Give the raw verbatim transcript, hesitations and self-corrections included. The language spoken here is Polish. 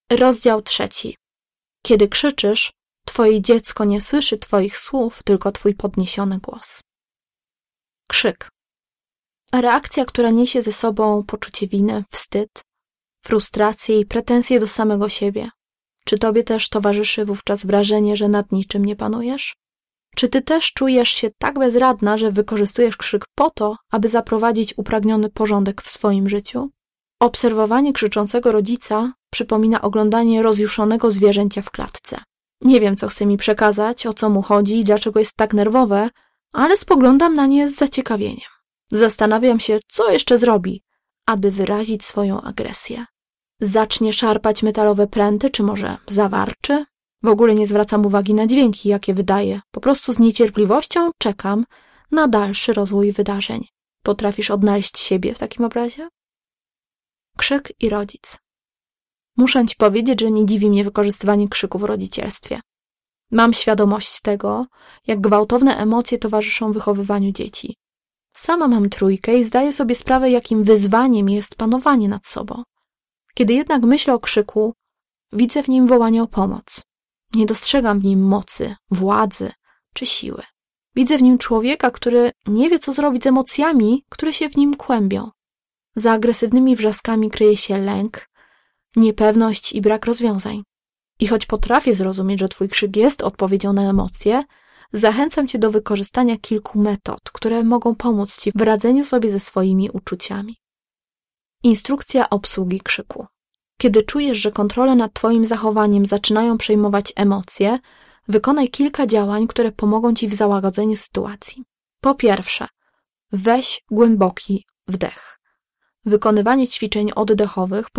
Rozdział trzeci. Kiedy krzyczysz, twoje dziecko nie słyszy twoich słów, tylko twój podniesiony głos. Krzyk. Reakcja, która niesie ze sobą poczucie winy, wstyd, frustrację i pretensje do samego siebie. Czy tobie też towarzyszy wówczas wrażenie, że nad niczym nie panujesz? Czy ty też czujesz się tak bezradna, że wykorzystujesz krzyk po to, aby zaprowadzić upragniony porządek w swoim życiu? Obserwowanie krzyczącego rodzica przypomina oglądanie rozjuszonego zwierzęcia w klatce. Nie wiem, co chce mi przekazać, o co mu chodzi i dlaczego jest tak nerwowe, ale spoglądam na nie z zaciekawieniem. Zastanawiam się, co jeszcze zrobi, aby wyrazić swoją agresję. Zacznie szarpać metalowe pręty, czy może zawarczy? W ogóle nie zwracam uwagi na dźwięki, jakie wydaje. Po prostu z niecierpliwością czekam na dalszy rozwój wydarzeń. Potrafisz odnaleźć siebie w takim obrazie? Krzyk i rodzic. Muszę ci powiedzieć, że nie dziwi mnie wykorzystywanie krzyku w rodzicielstwie. Mam świadomość tego, jak gwałtowne emocje towarzyszą wychowywaniu dzieci. Sama mam trójkę i zdaję sobie sprawę, jakim wyzwaniem jest panowanie nad sobą. Kiedy jednak myślę o krzyku, widzę w nim wołanie o pomoc. Nie dostrzegam w nim mocy, władzy czy siły. Widzę w nim człowieka, który nie wie, co zrobić z emocjami, które się w nim kłębią. Za agresywnymi wrzaskami kryje się lęk, niepewność i brak rozwiązań. I choć potrafię zrozumieć, że twój krzyk jest odpowiedzią na emocje, zachęcam cię do wykorzystania kilku metod, które mogą pomóc ci w radzeniu sobie ze swoimi uczuciami. Instrukcja obsługi krzyku. Kiedy czujesz, że kontrolę nad twoim zachowaniem zaczynają przejmować emocje, wykonaj kilka działań, które pomogą ci w załagodzeniu sytuacji. Po pierwsze, weź głęboki wdech. Wykonywanie ćwiczeń oddechowych